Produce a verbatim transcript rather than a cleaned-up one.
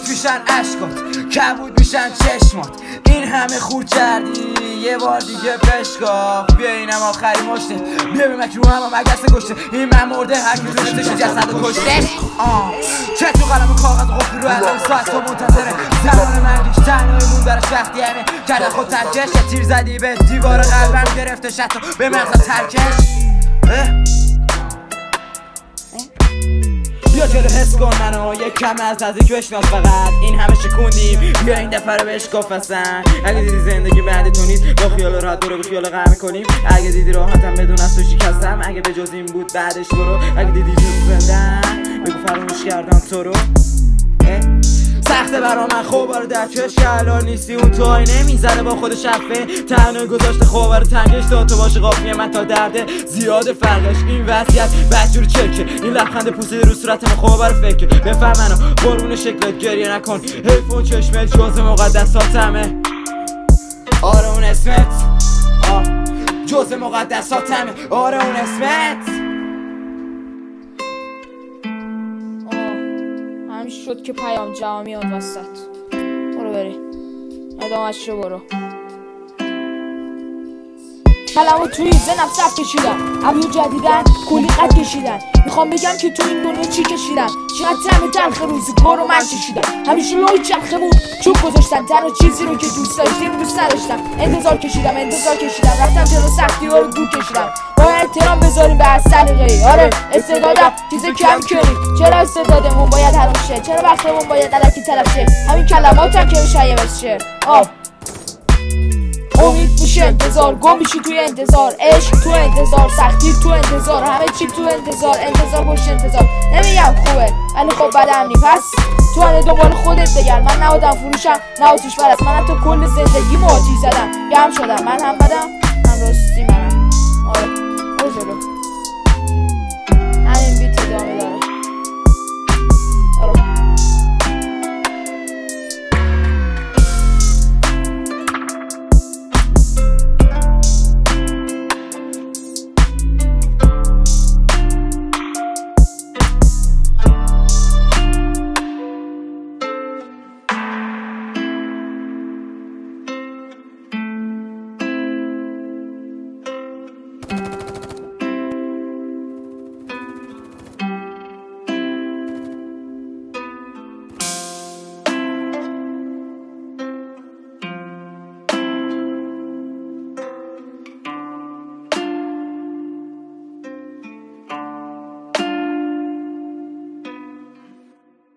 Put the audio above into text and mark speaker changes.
Speaker 1: نابود میشن عشقات، کبود میشن چشمات. این همه خورد کردی یه بار دیگه بشکاف. بیا اینم آخری مشته، بیا بمک رو هم مگس گشته. این من مرده هر کی روشتش جسد و کشته. چه تو قلم و کاغذ قفلی رو ازم ساعت تا منتظره. زمان مرگیش تنهایی مون درش وقتی همه کرده خود ترکش. یه تیر زدی به دیوار قلبم گرفته شد به مغز ترکش. بیا جلو حس کن منو یک کم از نزدیک بشناس فقط. این همه شکوندیم بیا این دفعه رو بشکاف اصلا. اگه دیدی زندگی بعد تو نیست با خیال راحت برو به خیال غم کنیم. اگه دیدی راحتم بدون از تو شکستم. اگه به جز این بود بعدش برو. اگه دیدی جز زندم بگو فراموش کردم تو رو. سخته برا من خوبارو در چش که الان نیستی اون تو آینه میزنه با خود شفه. تنها گذاشته خوبارو تنگش تا تو باشه قافیه من تا درده زیاد فرقش. این وضعیت بدجور چکه این لبخند پوسته رو صورت من خوبارو فکر بفهم منو قربون شکلت گریه نکن. حیف و چشمت جز مقدساتمه. آره اون اسمت آه جز مقدساتمه. آره اون اسمت.
Speaker 2: همین شد که پیام جواب میاد وسط. برو بری ادامهش رو برو. کلمو توی زنم صف کشیدم. ابیو جدیدن کلی قد کشیدن. میخوام بگم که تو این دنیا چی کشیدم. چقدر طعم تلخ روزی کارو من کشیدم. همیشه لای چرخه بود چوب گذاشتن. تنها چیزی رو که دوست داشتیم دوست نداشتم. انتظار کشیدم انتظار کشیدم رفتم جلو سختی ها رو دور کشیدم. باید احترام بذاریم به از سلیقه‌ای. آره استعدادم چیز کم کنیم. چرا استعدادمون باید حرام شه؟ چرا وقتمون باید الکی تلف شه؟ همین کلماتم که میشه شه. آه امید میشه انتظار گم میشی توی انتظار. عشق تو انتظار سختی تو انتظار همه چی تو انتظار. انتظار پشت انتظار نمیگم خوبه ولی خب بدم نی. پس تو هنه دنبال خودت بگرد. من نه آدم فروشم نه آتیش پرست. من تو کل زندگی آتیش زدم گرم شدم. من هم بدم هم راستی منم. آره برو جلو همین بیت ادامه داره.